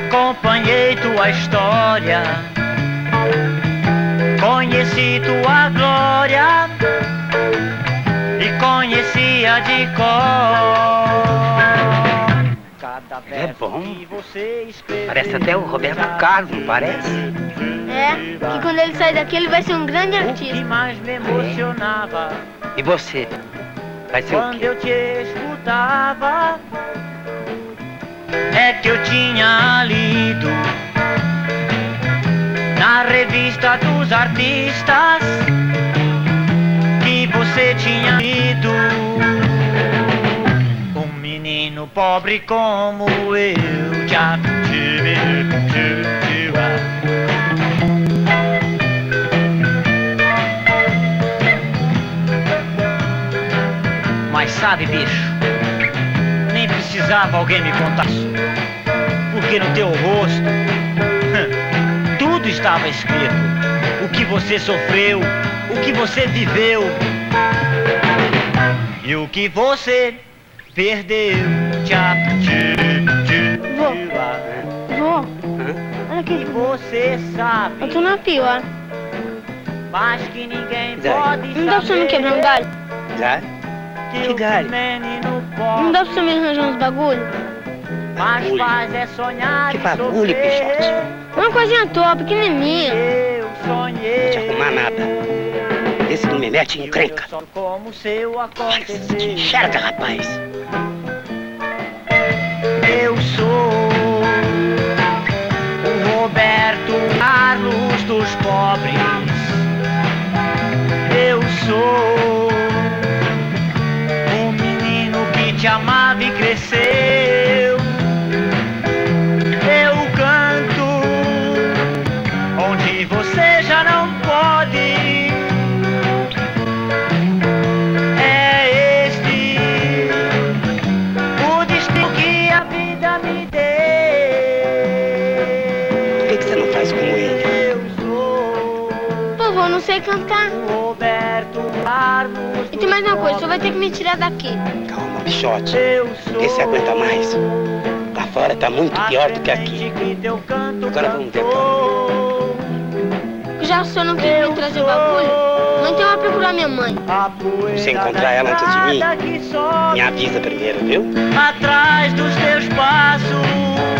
Acompanhei tua história, conheci tua glória e conhecia de cor. Cada É bom. que você escreveu, Parece até o Roberto Carlos, não parece? É, que quando ele sair daqui ele vai ser um grande o que artista. mais me emocionava E você? Vai ser o quando quê? eu te escutava é que eu tinha lido na revista dos artistas que você tinha lido. Um menino pobre como eu já tive. Mas sabe, bicho, nem precisava alguém me contar isso, porque no teu rosto tudo estava escrito. O que você sofreu, o que você viveu e o que você perdeu. Vô, olha aqui. E você sabe, Eu tô na pior. mas que ninguém Daí. pode Não dá pra você me quebrar um galho? Já? que Que o galho? menino Não dá pra você me arranjar uns bagulho? mas Bagulho? faz é sonhar Que e bagulho, sofrer. Pichote? Uma coisinha à toa, pequenininha. Eu sonhei. Não te arrumar nada. Esse não me mete em encrenca. Eu só como seu Olha, acontecer. enxerga, rapaz. Eu sou o Roberto Carlos dos pobres. Eu sou o menino que te amava e cresceu. Eu canto onde você já não pode. É este o destino que a vida me deu. Por que você não faz como ele? Eu sou Pô, vô, eu não sei cantar. o Roberto Carlos. E tem mais uma coisa, o senhor vai ter que me tirar daqui. Calma, Pichote. Eu sou. Vê se aguenta mais. Lá fora tá muito pior do que aqui. Agora vamos ver, Já o senhor não quis me trazer o bagulho? Não, então eu vou procurar minha mãe. Se encontrar ela antes de mim, me avisa primeiro, viu? Atrás dos teus passos